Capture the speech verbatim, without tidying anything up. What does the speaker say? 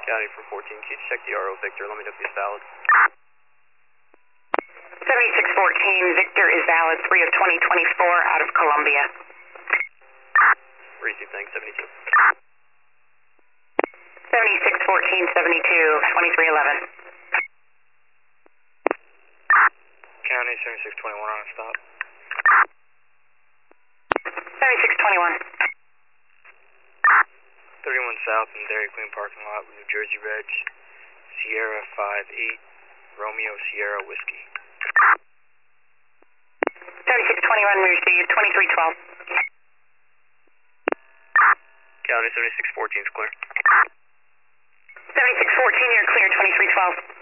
County for fourteen, can you check the R O Victor? Let me know if it's valid. seventy-six fourteen, Victor is valid, three of twenty twenty-four out of Columbia. Receive, thanks, seventy-two. seventy-six fourteen, seventy-two, twenty-three eleven. County seventy-six twenty-one on a stop. seventy-six twenty-one. thirty-one South in Dairy Queen parking lot with New Jersey Reg, Sierra five eight, Romeo Sierra Whiskey. seventy-six twenty-one, we received twenty-three twelve. County seventy-six fourteen is clear. seventy-six fourteen, you're clear, twenty-three twelve.